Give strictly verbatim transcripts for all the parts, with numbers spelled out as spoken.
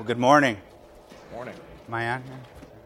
Well, good morning. Morning. Am I on here?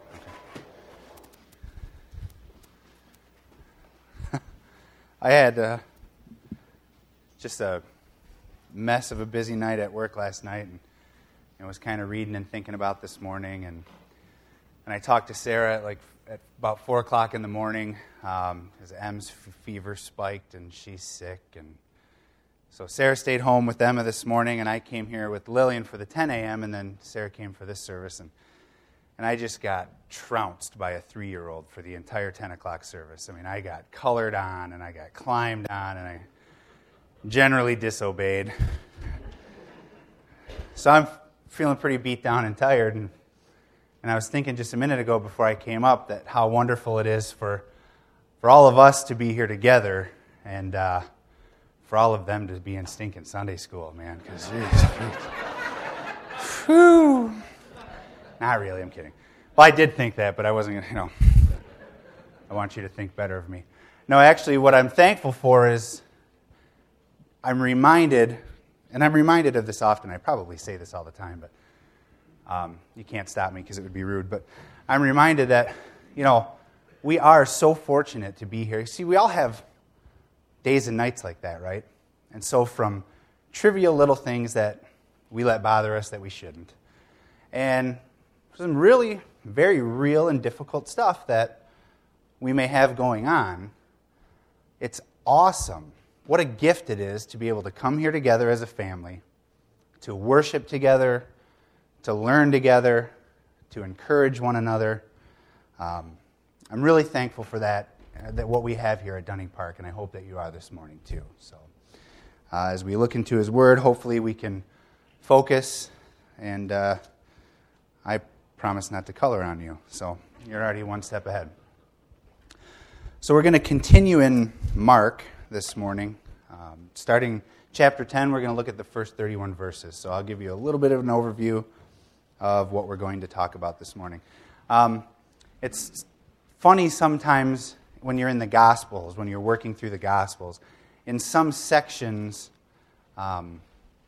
Okay. I had uh, just a mess of a busy night at work last night, and I was kind of reading and thinking about this morning, and and I talked to Sarah at like at about four o'clock in the morning um, because Em's f- fever spiked and she's sick, and so Sarah stayed home with Emma this morning, and I came here with Lillian for the ten a.m., and then Sarah came for this service, and and I just got trounced by a three-year-old for the entire ten o'clock service. I mean, I got colored on, and I got climbed on, and I generally disobeyed. So I'm feeling pretty beat down and tired, and and I was thinking just a minute ago before I came up that how wonderful it is for for all of us to be here together, and uh, for all of them to be in stinking Sunday school, man, because whew. Not really, I'm kidding. Well, I did think that, but I wasn't going to, you know, I want you to think better of me. No, actually, what I'm thankful for is I'm reminded, and I'm reminded of this often, I probably say this all the time, but um, you can't stop me because it would be rude, but I'm reminded that, you know, we are so fortunate to be here. See, we all have days and nights like that, right? And so from trivial little things that we let bother us that we shouldn't, and some really very real and difficult stuff that we may have going on, it's awesome. What a gift it is to be able to come here together as a family, to worship together, to learn together, to encourage one another. Um, I'm really thankful for that, uh, that what we have here at Dunning Park, and I hope that you are this morning too. So, uh, as we look into His Word, hopefully we can focus, and uh, I promise not to color on you, so you're already one step ahead. So we're going to continue in Mark this morning. Um, starting chapter ten, we're going to look at the first thirty-one verses. So I'll give you a little bit of an overview of what we're going to talk about this morning. Um, it's funny sometimes when you're in the Gospels, when you're working through the Gospels, in some sections, um,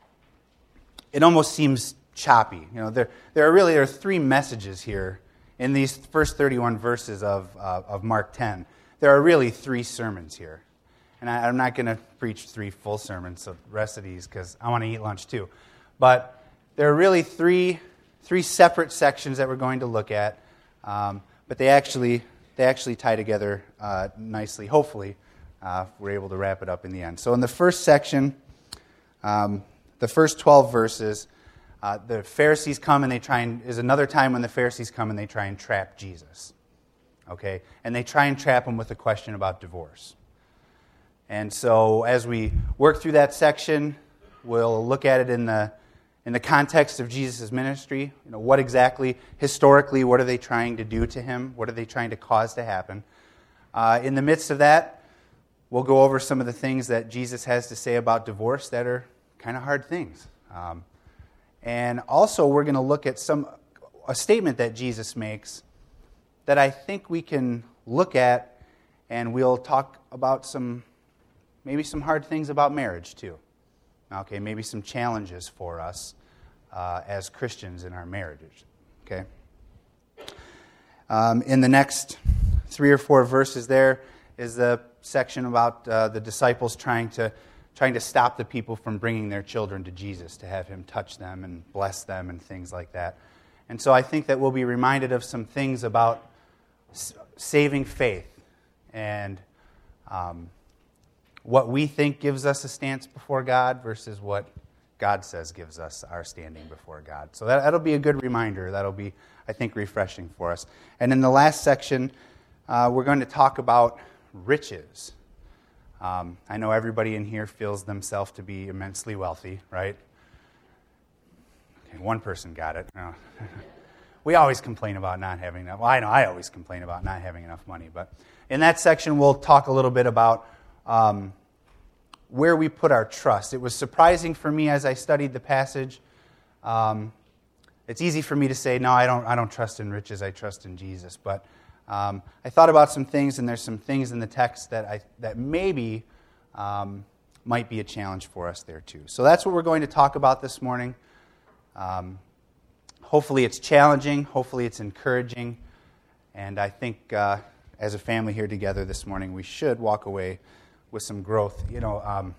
it almost seems choppy. You know, there there are really there are three messages here in these first thirty-one verses of uh, of Mark ten. There are really three sermons here, and I, I'm not going to preach three full sermons. So the rest of these, because I want to eat lunch too. But there are really three three separate sections that we're going to look at, um, but they actually they actually tie together uh, nicely. Hopefully, uh, we're able to wrap it up in the end. So in the first section, um, the first twelve verses. Uh, the Pharisees come and they try and, is another time when the Pharisees come and they try and trap Jesus. Okay? And they try and trap him with a question about divorce. And so as we work through that section, we'll look at it in the in the context of Jesus' ministry. You know, what exactly, historically, what are they trying to do to him? What are they trying to cause to happen? Uh, in the midst of that, we'll go over some of the things that Jesus has to say about divorce that are kind of hard things. Um, And also, we're going to look at some a statement that Jesus makes that I think we can look at, and we'll talk about some, maybe some hard things about marriage too. Okay, maybe some challenges for us uh, as Christians in our marriages. Okay. Um, in the next three or four verses, there is the section about uh, the disciples trying to. trying to stop the people from bringing their children to Jesus, to have him touch them and bless them and things like that. And so I think that we'll be reminded of some things about saving faith and um, what we think gives us a stance before God versus what God says gives us our standing before God. So that, that'll be a good reminder. That'll be, I think, refreshing for us. And in the last section, uh, we're going to talk about riches. Um, I know everybody in here feels themselves to be immensely wealthy, right? Okay, one person got it. Oh. We always complain about not having enough. Well, I know I always complain about not having enough money. But in that section, we'll talk a little bit about um, where we put our trust. It was surprising for me as I studied the passage. Um, it's easy for me to say, no, I don't. I don't trust in riches. I trust in Jesus. But Um, I thought about some things, and there's some things in the text that I that maybe um, might be a challenge for us there too. So that's what we're going to talk about this morning. Um, hopefully it's challenging. Hopefully it's encouraging. And I think uh, as a family here together this morning, we should walk away with some growth. You know, um,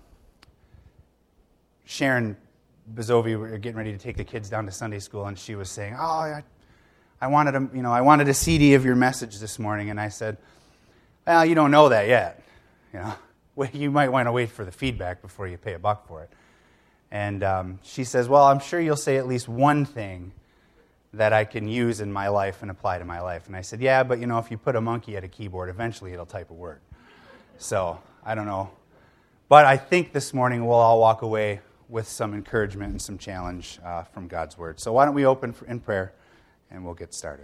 Sharon Bezovi, we were getting ready to take the kids down to Sunday school, and she was saying, "Oh, I, I wanted a, you know, I wanted a C D of your message this morning." And I said, "Well, you don't know that yet. You know, well, you might want to wait for the feedback before you pay a buck for it." And um, she says, "Well, I'm sure you'll say at least one thing that I can use in my life and apply to my life." And I said, "Yeah, but you know, if you put a monkey at a keyboard, eventually it'll type a word." So I don't know, but I think this morning we'll all walk away with some encouragement and some challenge uh, from God's Word. So why don't we open in prayer, and we'll get started.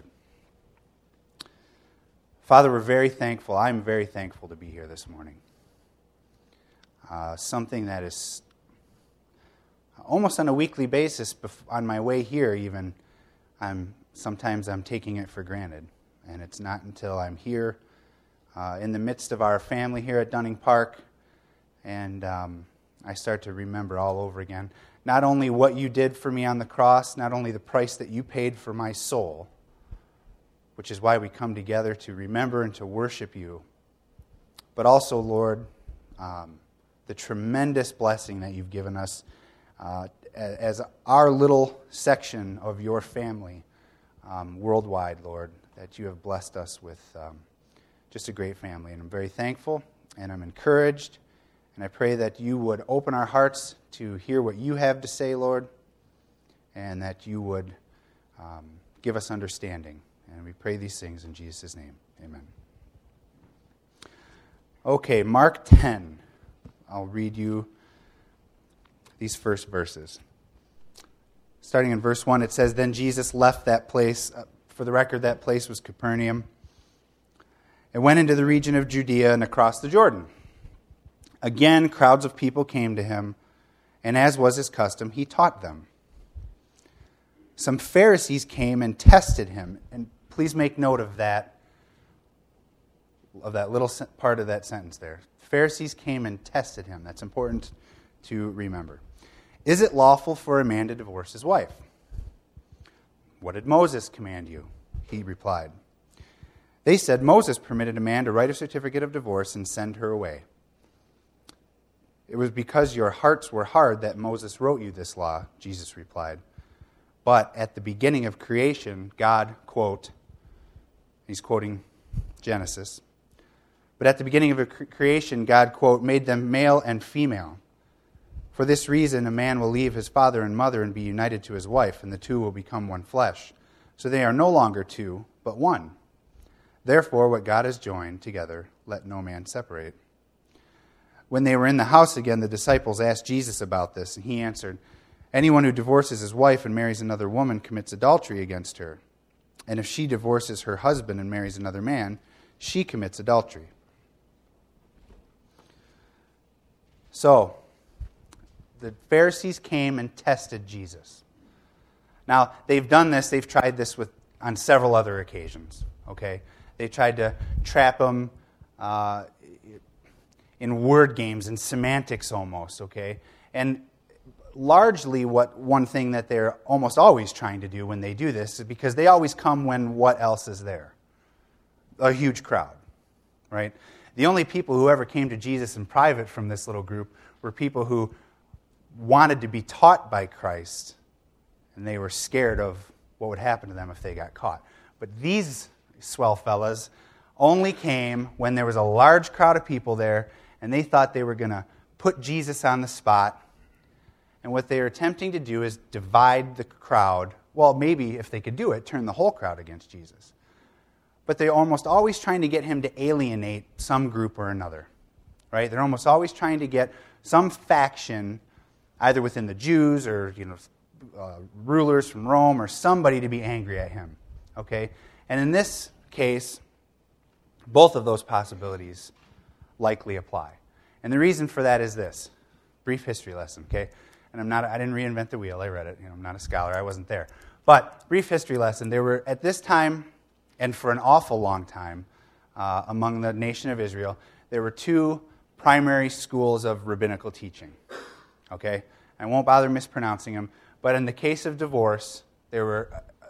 Father, we're very thankful. I'm very thankful to be here this morning. Uh, something that is almost on a weekly basis, on my way here even, I'm sometimes I'm taking it for granted. And it's not until I'm here uh, in the midst of our family here at Dunning Park, and um, I start to remember all over again, not only what you did for me on the cross, not only the price that you paid for my soul, which is why we come together to remember and to worship you, but also, Lord, um, the tremendous blessing that you've given us uh, as our little section of your family um, worldwide, Lord, that you have blessed us with um, just a great family. And I'm very thankful, and I'm encouraged. And I pray that you would open our hearts to hear what you have to say, Lord, and that you would um, give us understanding. And we pray these things in Jesus' name. Amen. Okay, Mark ten. I'll read you these first verses. Starting in verse one, it says, "Then Jesus left that place." Uh, for the record, that place was Capernaum. "And went into the region of Judea and across the Jordan. Again, crowds of people came to him, and as was his custom, he taught them. Some Pharisees came and tested him." And please make note of that, of that little part of that sentence there. Pharisees came and tested him. That's important to remember. "Is it lawful for a man to divorce his wife? What did Moses command you?" He replied. They said, "Moses permitted a man to write a certificate of divorce and send her away." "It was because your hearts were hard that Moses wrote you this law," Jesus replied. "But at the beginning of creation, God," quote, he's quoting Genesis, "but at the beginning of creation, God," quote, "made them male and female. For this reason, a man will leave his father and mother and be united to his wife, and the two will become one flesh. So they are no longer two, but one. Therefore, what God has joined together, let no man separate." When they were in the house again, the disciples asked Jesus about this, and he answered, "Anyone who divorces his wife and marries another woman commits adultery against her. And if she divorces her husband and marries another man, she commits adultery." So, the Pharisees came and tested Jesus. Now, they've done this, they've tried this with on several other occasions, okay? They tried to trap him uh, in word games and semantics almost, okay? And largely what one thing that they're almost always trying to do when they do this is because they always come when what else is there? A huge crowd, right? The only people who ever came to Jesus in private from this little group were people who wanted to be taught by Christ, and they were scared of what would happen to them if they got caught. But these swell fellas only came when there was a large crowd of people there, and they thought they were going to put Jesus on the spot. And what they were attempting to do is divide the crowd. Well, maybe if they could do it, turn the whole crowd against Jesus. But they're almost always trying to get him to alienate some group or another. Right? They're almost always trying to get some faction, either within the Jews or you know uh, rulers from Rome or somebody to be angry at him. Okay? And in this case, both of those possibilities likely apply. And the reason for that is this. Brief history lesson, okay? And I'm not I didn't reinvent the wheel. I read it. You know, I'm not a scholar. I wasn't there. But brief history lesson. There were at this time and for an awful long time uh, among the nation of Israel, there were two primary schools of rabbinical teaching. Okay? I won't bother mispronouncing them, but in the case of divorce, there were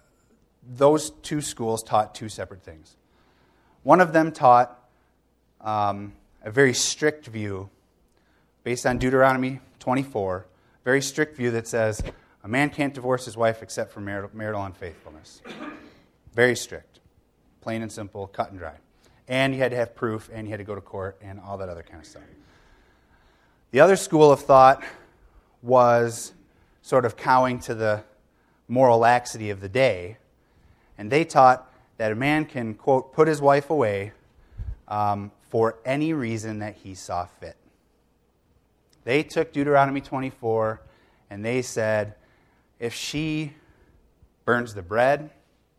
those two schools taught two separate things. One of them taught um, a very strict view based on Deuteronomy twenty-four, very strict view that says a man can't divorce his wife except for marital, marital unfaithfulness. Very strict. Plain and simple, cut and dry. And you had to have proof, and you had to go to court, and all that other kind of stuff. The other school of thought was sort of cowing to the moral laxity of the day, and they taught that a man can, quote, put his wife away um, for any reason that he saw fit. They took Deuteronomy twenty-four, and they said, if she burns the bread,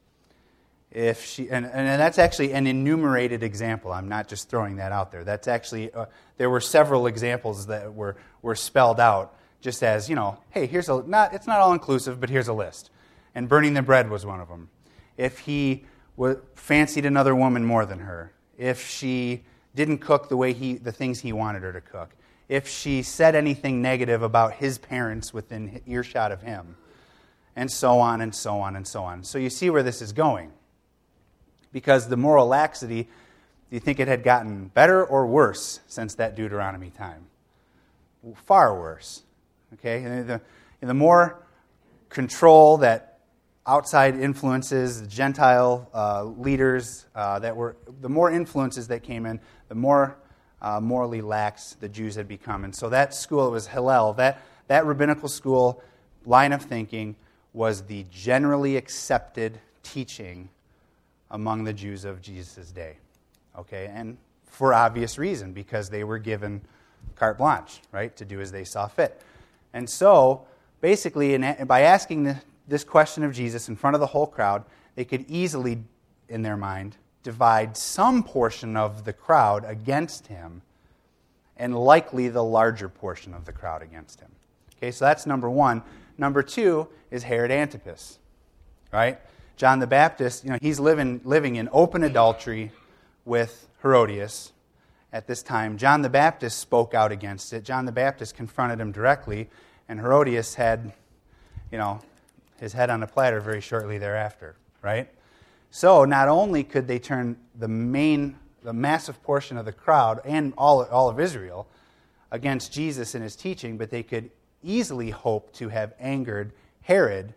if she, and, and that's actually an enumerated example. I'm not just throwing that out there. That's actually, uh, there were several examples that were, were spelled out just as, you know, hey, here's a, not, it's not all inclusive, but here's a list. And burning the bread was one of them. If he w- fancied another woman more than her, if she didn't cook the way he, the things he wanted her to cook, if she said anything negative about his parents within earshot of him, and so on and so on and so on. So you see where this is going. Because the moral laxity, do you think it had gotten better or worse since that Deuteronomy time? Far worse. Okay, and the, and the more control that outside influences, the Gentile uh, leaders uh, that were, the more influences that came in, the more uh, morally lax the Jews had become. And so that school, it was Hillel, that, that rabbinical school line of thinking was the generally accepted teaching among the Jews of Jesus' day. Okay, and for obvious reason, because they were given carte blanche, right, to do as they saw fit. And so, basically, in, by asking the, this question of Jesus in front of the whole crowd, they could easily, in their mind, divide some portion of the crowd against him, and likely the larger portion of the crowd against him. Okay, so that's number one. Number two is Herod Antipas, right? John the Baptist, you know, he's living living in open adultery with Herodias at this time. John the Baptist spoke out against it. John the Baptist confronted him directly, and Herodias had, you know, his head on a platter very shortly thereafter, right? So not only could they turn the main, the massive portion of the crowd and all, all of Israel against Jesus and his teaching, but they could easily hope to have angered Herod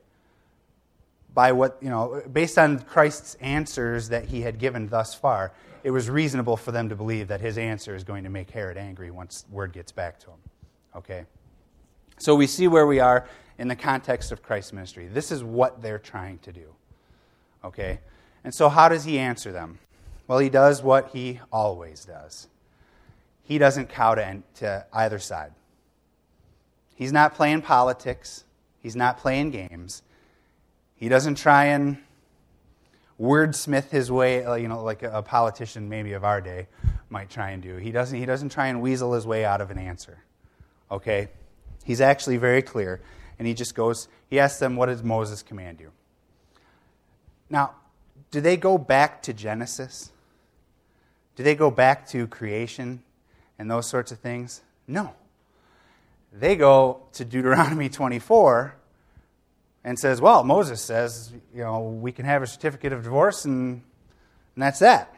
by what, you know, based on Christ's answers that he had given thus far. It was reasonable for them to believe that his answer is going to make Herod angry once word gets back to him. Okay? So we see where we are in the context of Christ's ministry. This is what they're trying to do. Okay? And so how does he answer them? Well, he does what he always does. He doesn't cow to, to either side. He's not playing politics. He's not playing games. He doesn't try and wordsmith his way, you know, like a politician maybe of our day might try and do. He doesn't, he doesn't try and weasel his way out of an answer. Okay? He's actually very clear. And he just goes, he asks them, what does Moses command you? Now, do they go back to Genesis? Do they go back to creation and those sorts of things? No. They go to Deuteronomy twenty-four and says, well, Moses says, you know, we can have a certificate of divorce and, and that's that.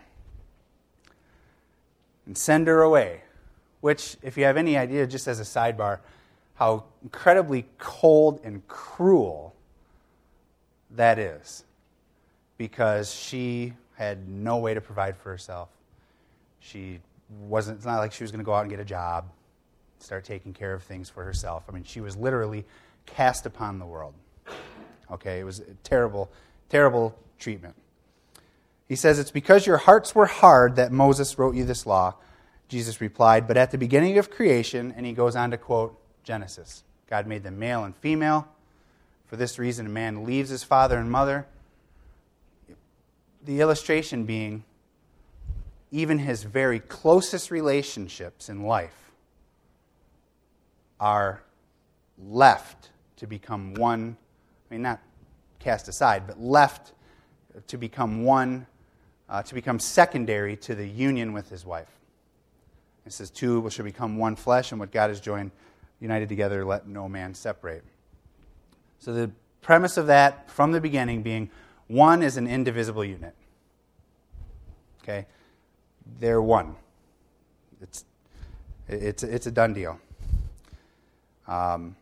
And send her away. Which, if you have any idea, just as a sidebar, how incredibly cold and cruel that is. Because she had no way to provide for herself. She wasn't, it's not like she was going to go out and get a job, start taking care of things for herself. I mean, she was literally cast upon the world. Okay, it was a terrible, terrible treatment. He says, it's because your hearts were hard that Moses wrote you this law. Jesus replied, but at the beginning of creation, and he goes on to quote Genesis, God made them male and female. For this reason, a man leaves his father and mother. The illustration being, even his very closest relationships in life are left to become one, I mean, not cast aside, but left to become one, uh, to become secondary to the union with his wife. It says, two shall become one flesh, and what God has joined, united together, let no man separate. So the premise of that, from the beginning, being One is an indivisible unit. Okay? They're one. It's it's it's a done deal. Um,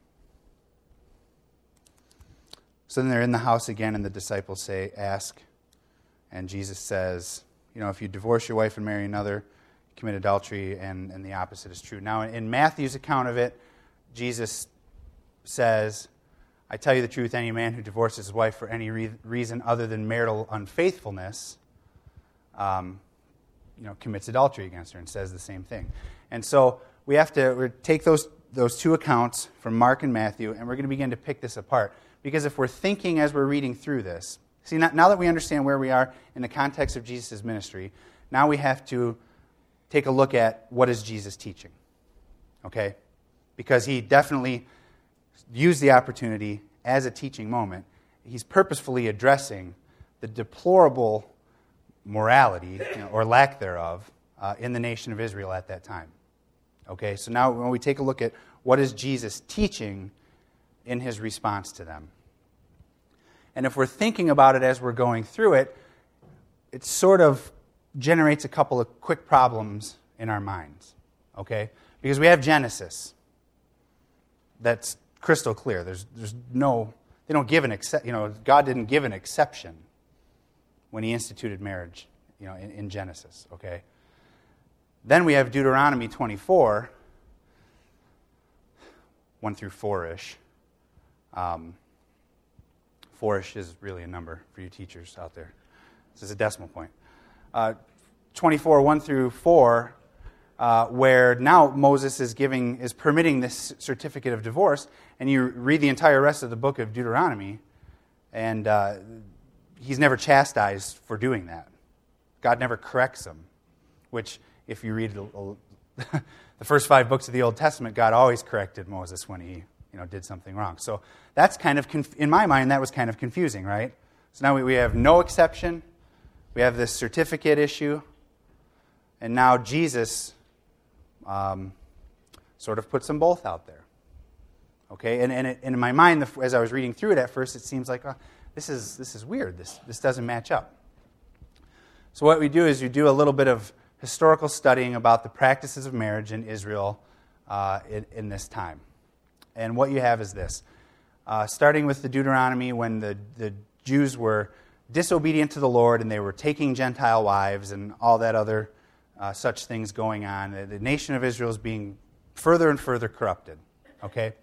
so then they're in the house again, and the disciples say, "Ask," and Jesus says, "You know, if you divorce your wife and marry another, you commit adultery," and and the opposite is true. Now, in Matthew's account of it, Jesus says, "I tell you the truth, any man who divorces his wife for any re- reason other than marital unfaithfulness, um, you know, commits adultery against her," and says the same thing. And so we have to take those those two accounts from Mark and Matthew, and we're going to begin to pick this apart. Because if we're thinking as we're reading through this, see, now that we understand where we are in the context of Jesus' ministry, now we have to take a look at what is Jesus teaching, okay? Because he definitely used the opportunity as a teaching moment. He's purposefully addressing the deplorable morality, you know, or lack thereof uh, in the nation of Israel at that time. Okay, so now when we take a look at what is Jesus teaching in his response to them. And if we're thinking about it as we're going through it, it sort of generates a couple of quick problems in our minds. Okay? Because we have Genesis. That's crystal clear. There's there's no, they don't give an exception, you know, God didn't give an exception when he instituted marriage, you know, in, in Genesis, okay? Then we have Deuteronomy twenty-four, one through four-ish. Um, four-ish is really a number for you teachers out there. This is a decimal point. Uh, twenty-four, one through four, uh, where now Moses is giving, is permitting this certificate of divorce, and you read the entire rest of the book of Deuteronomy, and uh, he's never chastised for doing that. God never corrects him, which, if you read the first five books of the Old Testament, God always corrected Moses when he, you know, did something wrong. So that's kind of, conf- in my mind, that was kind of confusing, right? So now we, we have no exception. We have this certificate issue. And now Jesus um, sort of puts them both out there. Okay? And, and, it, and in my mind, as I was reading through it at first, it seems like, oh, this is this is weird. This, this doesn't match up. So what we do is you do a little bit of historical studying about the practices of marriage in Israel uh, in, in this time. And what you have is this. Uh, starting with the Deuteronomy, when the, the Jews were disobedient to the Lord and they were taking Gentile wives and all that other uh, such things going on, the, the nation of Israel is being further and further corrupted. Okay?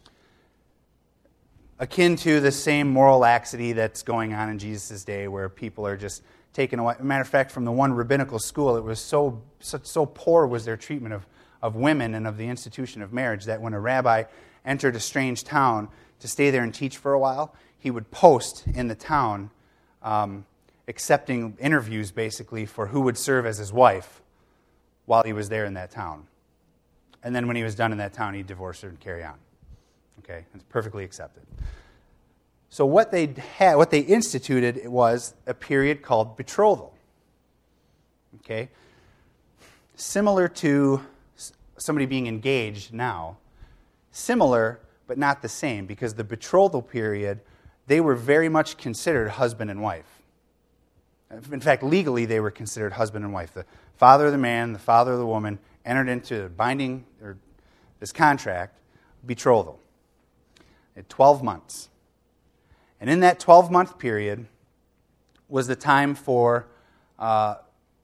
Akin to the same moral laxity that's going on in Jesus' day, where people are just taken away. As a matter of fact, from the one rabbinical school, it was so so, so poor was their treatment of, of women and of the institution of marriage that when a rabbi entered a strange town to stay there and teach for a while, he would post in the town um, accepting interviews, basically, for who would serve as his wife while he was there in that town. And then when he was done in that town, he'd divorce her and carry on. Okay, it's perfectly accepted. So what they had, what they instituted was a period called betrothal. Okay, similar to somebody being engaged now, similar but not the same, because the betrothal period, they were very much considered husband and wife. In fact, legally they were considered husband and wife. The father of the man, the father of the woman entered into binding or this contract, betrothal. At twelve months. And in that twelve-month period was the time for, uh,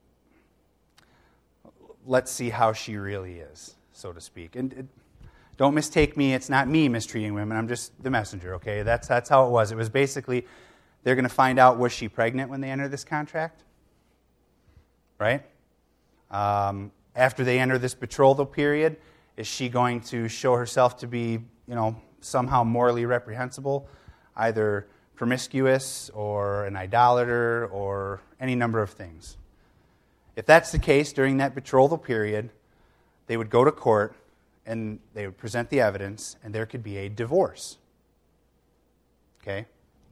let's see how she really is, so to speak. And it, don't mistake me, it's not me mistreating women, I'm just the messenger, okay? That's, that's how it was. It was basically, they're going to find out, was she pregnant when they enter this contract? Right? Um, after they enter this betrothal period, is she going to show herself to be, you know, somehow morally reprehensible, either promiscuous or an idolater or any number of things? If that's the case, during that betrothal period, they would go to court and they would present the evidence, and there could be a divorce. Okay?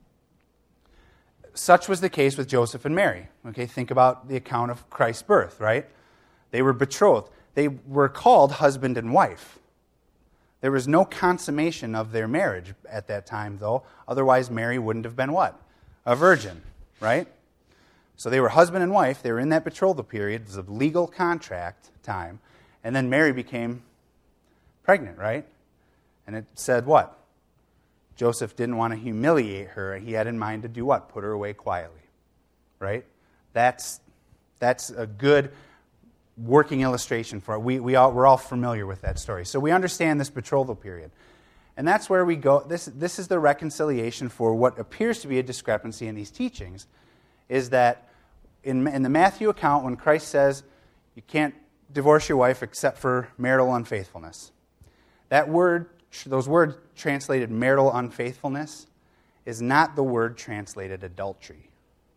Such was the case with Joseph and Mary. Okay, think about the account of Christ's birth, right? They were betrothed. They were called husband and wife. There was no consummation of their marriage at that time, though. Otherwise, Mary wouldn't have been what? A virgin. right? So they were husband and wife. They were in that betrothal period. It was a legal contract time. And then Mary became pregnant, right? And it said what? Joseph didn't want to humiliate her. He had in mind to do what? Put her away quietly, right? That's that's a good working illustration for it. We, we all, we're all familiar with that story. So we understand this betrothal period. And that's where we go. This, this is the reconciliation for what appears to be a discrepancy in these teachings, is that in, in the Matthew account, when Christ says you can't divorce your wife except for marital unfaithfulness, that word, those words translated marital unfaithfulness, is not the word translated adultery.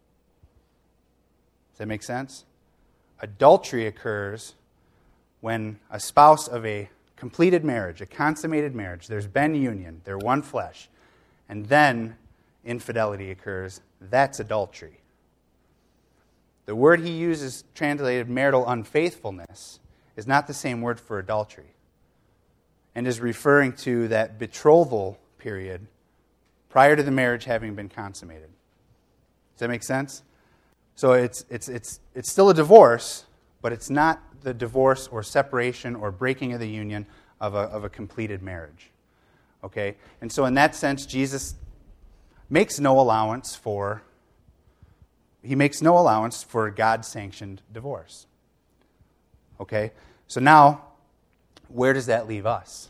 Does that make sense? Adultery occurs when a spouse of a completed marriage, a consummated marriage, there's been union, they're one flesh, and then infidelity occurs. That's adultery. The word he uses translated marital unfaithfulness is not the same word for adultery, and is referring to that betrothal period prior to the marriage having been consummated. Does that make sense? So it's it's it's it's still a divorce, but it's not the divorce or separation or breaking of the union of a of a completed marriage. Okay? And so in that sense, Jesus makes no allowance for he makes no allowance for God-sanctioned divorce. Okay? So now, where does that leave us?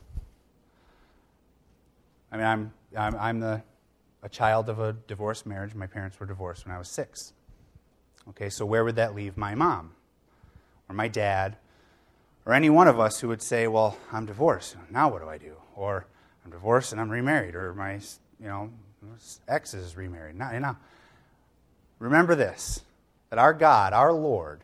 I mean, I'm I'm, I'm the a child of a divorced marriage. My parents were divorced when I was six. Okay, so where would that leave my mom or my dad or any one of us who would say, well, I'm divorced. Now what do I do? Or I'm divorced and I'm remarried, or my, you know, ex is remarried. Now, you know, remember this, that our God, our Lord,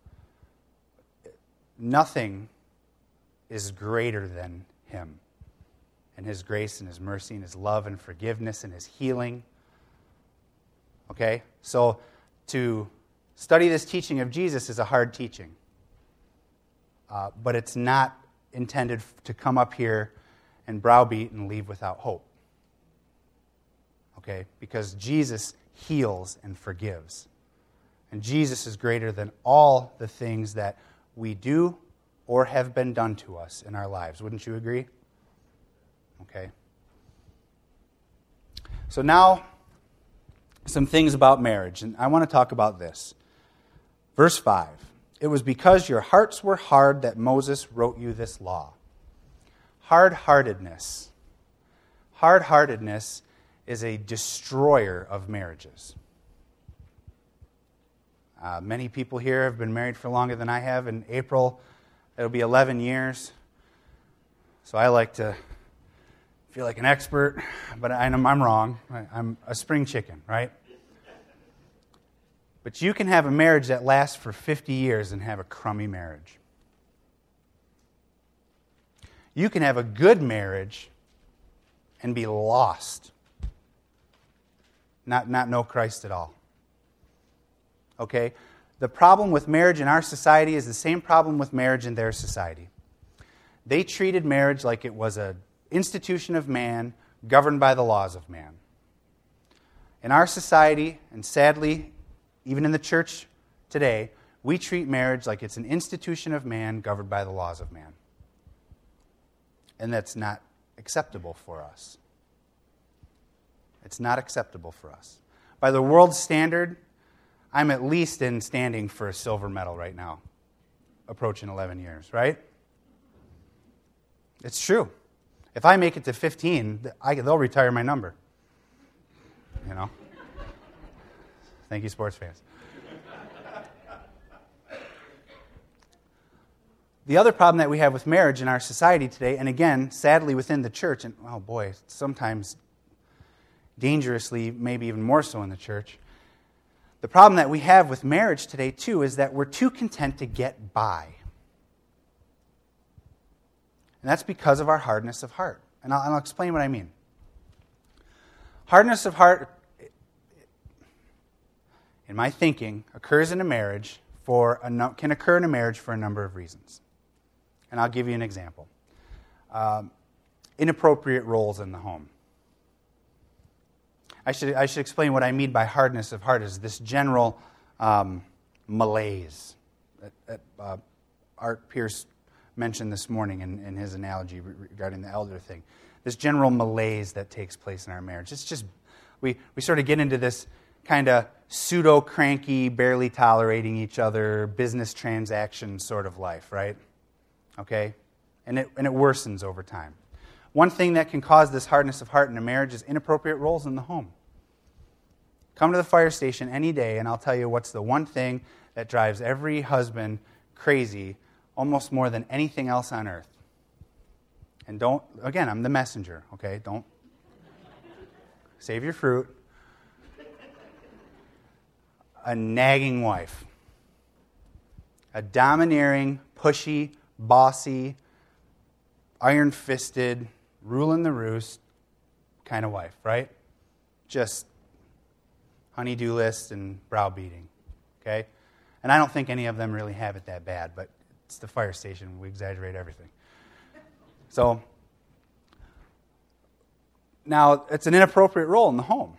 nothing is greater than Him and His grace and His mercy and His love and forgiveness and His healing. Okay? So to study this teaching of Jesus is a hard teaching. Uh, but it's not intended to come up here and browbeat and leave without hope. Okay? Because Jesus heals and forgives. And Jesus is greater than all the things that we do or have been done to us in our lives. Wouldn't you agree? Okay. So now, some things about marriage. And I want to talk about this. Verse five. It was because your hearts were hard that Moses wrote you this law. Hard-heartedness. Hard-heartedness is a destroyer of marriages. Uh, many people here have been married for longer than I have. In April, it'll be eleven years. So I like to feel like an expert, but I know I'm wrong. I'm a spring chicken, right? But you can have a marriage that lasts for fifty years and have a crummy marriage. You can have a good marriage and be lost. Not, not know Christ at all. Okay? The problem with marriage in our society is the same problem with marriage in their society. They treated marriage like it was an institution of man governed by the laws of man. In our society, and sadly, even in the church today, we treat marriage like it's an institution of man governed by the laws of man. And that's not acceptable for us. It's not acceptable for us. By the world's standard, I'm at least in standing for a silver medal right now, approaching eleven years, right? It's true. If I make it to fifteen, I, they'll retire my number. You know? Thank you, sports fans. The other problem that we have with marriage in our society today, and again, sadly within the church, and oh boy, sometimes dangerously, maybe even more so in the church, the problem that we have with marriage today too is that we're too content to get by. And that's because of our hardness of heart. And I'll, I'll explain what I mean. Hardness of heart, in my thinking, occurs in a marriage for a no, can occur in a marriage for a number of reasons. And I'll give you an example. Um, inappropriate roles in the home. I should I should explain what I mean by hardness of heart is this general um, malaise that, that uh, Art Pierce mentioned this morning in, in his analogy regarding the elder thing. This general malaise that takes place in our marriage. It's just, we, we sort of get into this kind of pseudo-cranky, barely tolerating each other, business transaction sort of life, right? Okay? And it, and it worsens over time. One thing that can cause this hardness of heart in a marriage is inappropriate roles in the home. Come to the fire station any day, and I'll tell you what's the one thing that drives every husband crazy almost more than anything else on earth. And don't, again, I'm the messenger, okay? Don't save your fruit. A nagging wife. A domineering, pushy, bossy, iron-fisted, ruling the roost kind of wife, right? Just honey-do list and browbeating, okay? And I don't think any of them really have it that bad, but it's the fire station. We exaggerate everything. So, now, it's an inappropriate role in the home.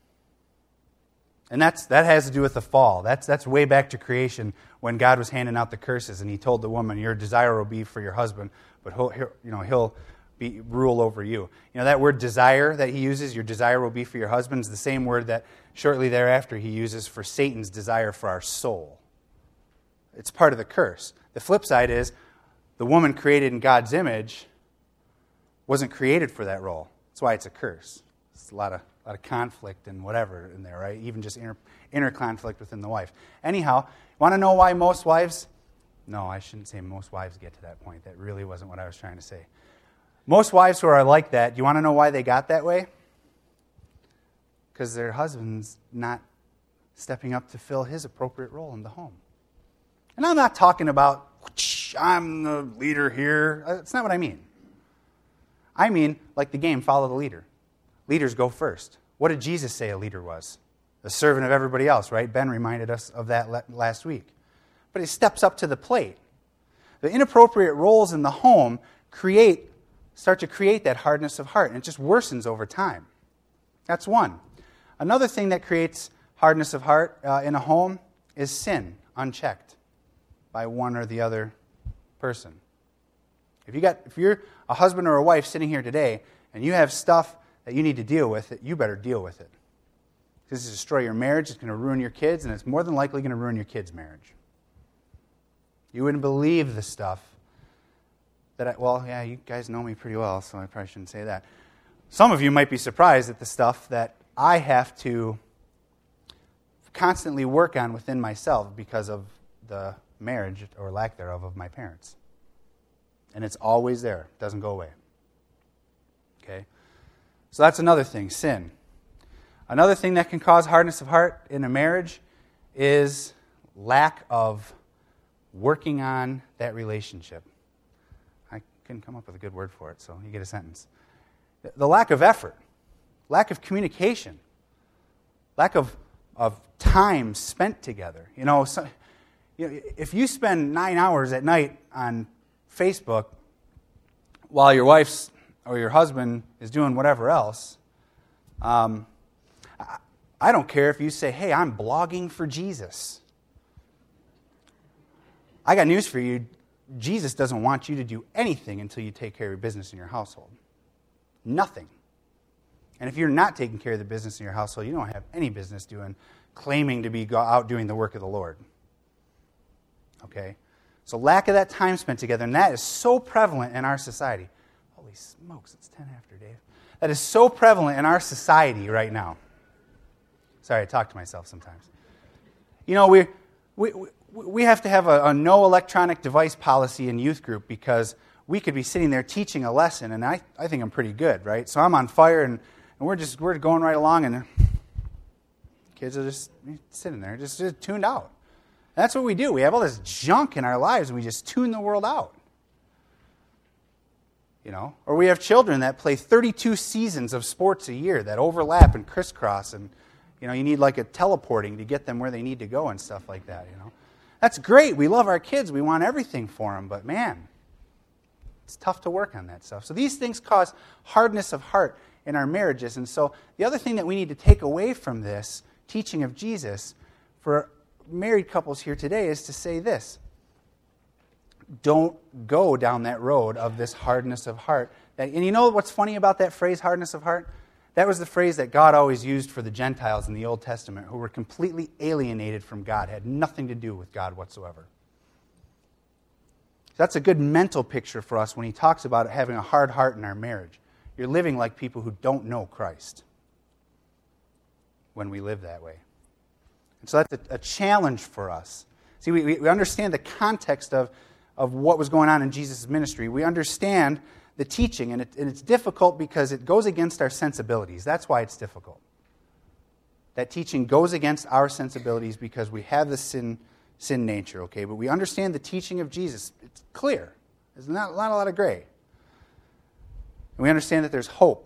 And that's that has to do with the fall. That's that's way back to creation when God was handing out the curses, and He told the woman, "Your desire will be for your husband, but he'll, he'll you know he'll be rule over you." You know that word "desire" that He uses, "Your desire will be for your husband," is the same word that shortly thereafter He uses for Satan's desire for our soul. It's part of the curse. The flip side is the woman created in God's image wasn't created for that role. That's why it's a curse. It's a lot of a lot of conflict and whatever in there, right? Even just inner, inner conflict within the wife. Anyhow, want to know why most wives... No, I shouldn't say most wives get to that point. That really wasn't what I was trying to say. Most wives who are like that, do you want to know why they got that way? Because their husband's not stepping up to fill his appropriate role in the home. And I'm not talking about, I'm the leader here. That's not what I mean. I mean, like the game, follow the leader. Leaders go first. What did Jesus say a leader was? A servant of everybody else, right? Ben reminded us of that last week. But he steps up to the plate. The inappropriate roles in the home create, start to create that hardness of heart, and it just worsens over time. That's one. Another thing that creates hardness of heart uh, in a home is sin, unchecked by one or the other person. If you got, if you're a husband or a wife sitting here today, and you have stuff that you need to deal with, it, you better deal with it. This is to destroy your marriage, it's going to ruin your kids, and it's more than likely going to ruin your kids' marriage. You wouldn't believe the stuff that I, well, yeah, you guys know me pretty well, so I probably shouldn't say that. Some of you might be surprised at the stuff that I have to constantly work on within myself because of the marriage, or lack thereof, of my parents. And it's always there. It doesn't go away. Okay? So that's another thing, sin. Another thing that can cause hardness of heart in a marriage is lack of working on that relationship. I couldn't come up with a good word for it, so you get a sentence. The lack of effort, lack of communication, lack of, of time spent together. You know, so, you know, if you spend nine hours at night on Facebook while your wife's or your husband is doing whatever else, um, I, I don't care if you say, hey, I'm blogging for Jesus. I got news for you. Jesus doesn't want you to do anything until you take care of your business in your household. Nothing. And if you're not taking care of the business in your household, you don't have any business doing, claiming to be out doing the work of the Lord. Okay? So lack of that time spent together, and that is so prevalent in our society. Holy smokes, it's ten after, Dave. That is so prevalent in our society right now. Sorry, I talk to myself sometimes. You know, we we we have to have a, a no electronic device policy in youth group because we could be sitting there teaching a lesson, and I, I think I'm pretty good, right? So I'm on fire, and, and we're just we're going right along, and kids are just sitting there, just, just tuned out. That's what we do. We have all this junk in our lives, and we just tune the world out. You know, or we have children that play thirty-two seasons of sports a year that overlap and crisscross, and you know, you need like a teleporting to get them where they need to go and stuff like that. You know, that's great. We love our kids. We want everything for them, but man, it's tough to work on that stuff. So these things cause hardness of heart in our marriages. And so the other thing that we need to take away from this teaching of Jesus for married couples here today is to say this. Don't go down that road of this hardness of heart. And you know what's funny about that phrase, hardness of heart? That was the phrase that God always used for the Gentiles in the Old Testament who were completely alienated from God, had nothing to do with God whatsoever. That's a good mental picture for us when he talks about having a hard heart in our marriage. You're living like people who don't know Christ when we live that way. And so that's a, a challenge for us. See, we, we understand the context of, of what was going on in Jesus' ministry. We understand the teaching, and, it, and it's difficult because it goes against our sensibilities. That's why it's difficult. That teaching goes against our sensibilities because we have the sin sin nature, okay? But we understand the teaching of Jesus. It's clear. There's not, not a lot of gray. And we understand that there's hope.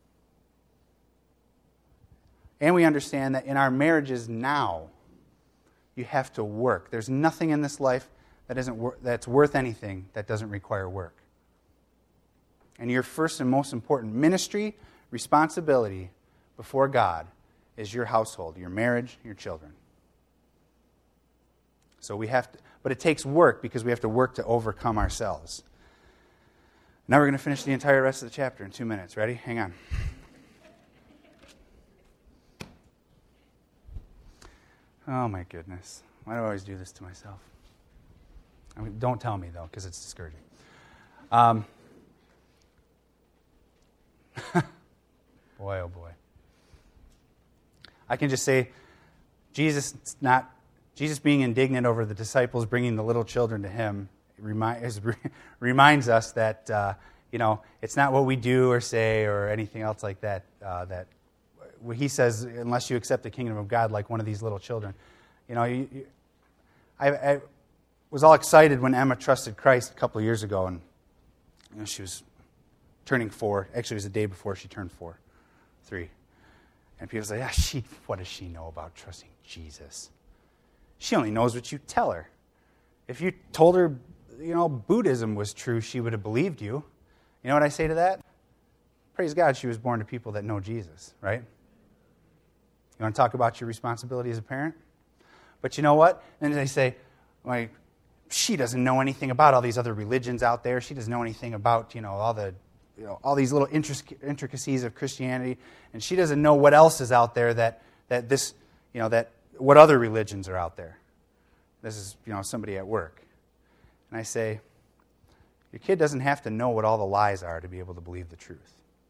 And we understand that in our marriages now, you have to work. There's nothing in this life that isn't wor- that's worth anything that doesn't require work. And your first and most important ministry, responsibility before God is your household, your marriage, your children. So we have to, but it takes work because we have to work to overcome ourselves. Now we're going to finish the entire rest of the chapter in two minutes. Ready? Hang on. Oh my goodness. Why do I always do this to myself? I mean, don't tell me, though, because it's discouraging. Um, boy, oh boy. I can just say, Jesus not Jesus being indignant over the disciples bringing the little children to him remind, is, reminds us that uh, you know it's not what we do or say or anything else like that. Uh, that he says, unless you accept the kingdom of God like one of these little children. You know, you, you, I, I was all excited when Emma trusted Christ a couple of years ago, and you know, she was turning four. Actually, it was the day before she turned four, three. And people say, ah, she, what does she know about trusting Jesus? She only knows what you tell her. If you told her, you know, Buddhism was true, she would have believed you. You know what I say to that? Praise God, she was born to people that know Jesus, right? You want to talk about your responsibility as a parent? But you know what? And they say, like, she doesn't know anything about all these other religions out there. She doesn't know anything about, you know, all the, you know, all these little intricacies of Christianity, and she doesn't know what else is out there that that this, you know, that what other religions are out there. This is, you know, somebody at work. And I say, your kid doesn't have to know what all the lies are to be able to believe the truth.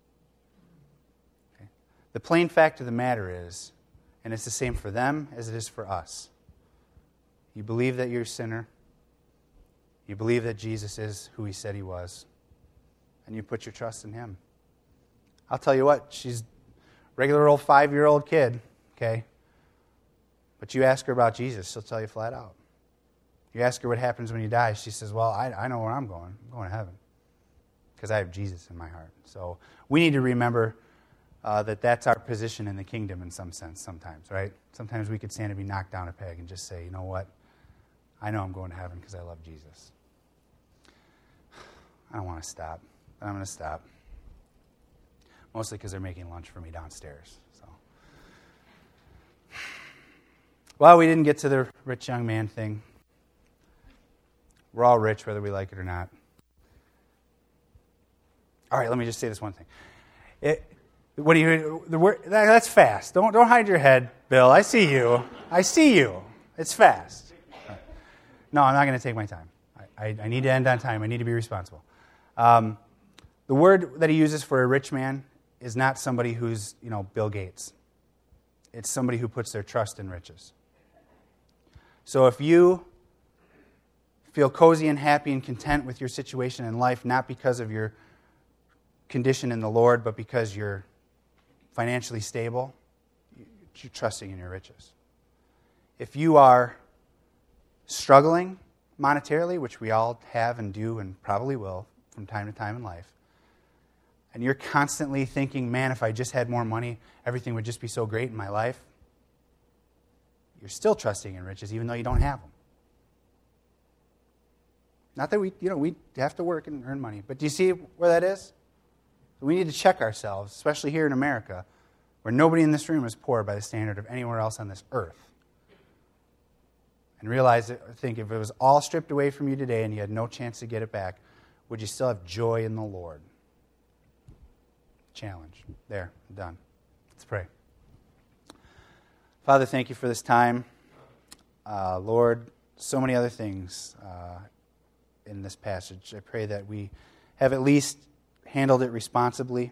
Okay? The plain fact of the matter is, and it's the same for them as it is for us, you believe that you're a sinner, you believe that Jesus is who he said he was, and you put your trust in him. I'll tell you what, she's a regular old five-year-old kid, okay? But you ask her about Jesus, she'll tell you flat out. You ask her what happens when you die, she says, well, I, I know where I'm going. I'm going to heaven because I have Jesus in my heart. So we need to remember uh, that that's our position in the kingdom in some sense sometimes, right? Sometimes we could stand to be knocked down a peg and just say, you know what? I know I'm going to heaven because I love Jesus. I don't want to stop, but I'm going to stop. Mostly because they're making lunch for me downstairs. So, well, we didn't get to the rich young man thing. We're all rich, whether we like it or not. All right, let me just say this one thing. It, what do you? The word, that, that's fast. Don't don't hide your head, Bill. I see you. I see you. It's fast. Right. No, I'm not going to take my time. I, I, I need to end on time. I need to be responsible. Um, the word that he uses for a rich man is not somebody who's, you know, Bill Gates. It's somebody who puts their trust in riches. So if you feel cozy and happy and content with your situation in life, not because of your condition in the Lord, but because you're financially stable, you're trusting in your riches. If you are struggling monetarily, which we all have and do and probably will from time to time in life, and you're constantly thinking, man, if I just had more money, everything would just be so great in my life, you're still trusting in riches even though you don't have them. Not that we, you know, we have to work and earn money, but do you see where that is? We need to check ourselves, especially here in America, where nobody in this room is poor by the standard of anywhere else on this earth. And realize, that, think, if it was all stripped away from you today and you had no chance to get it back, would you still have joy in the Lord? Challenge. There, I'm done. Let's pray. Father, thank you for this time. Uh, Lord, so many other things uh, in this passage. I pray that we have at least handled it responsibly.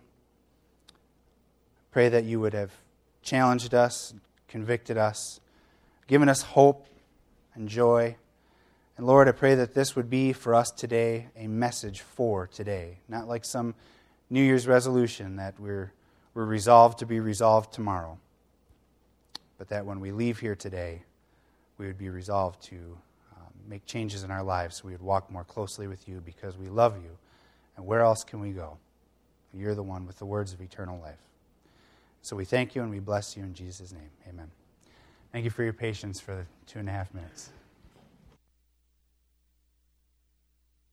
Pray that you would have challenged us, convicted us, given us hope and joy. And Lord, I pray that this would be for us today a message for today, not like some New Year's resolution that we're, we're resolved to be resolved tomorrow, but that when we leave here today, we would be resolved to um, make changes in our lives so we would walk more closely with you because we love you. And where else can we go? You're the one with the words of eternal life. So we thank you and we bless you in Jesus' name. Amen. Thank you for your patience for the two and a half minutes.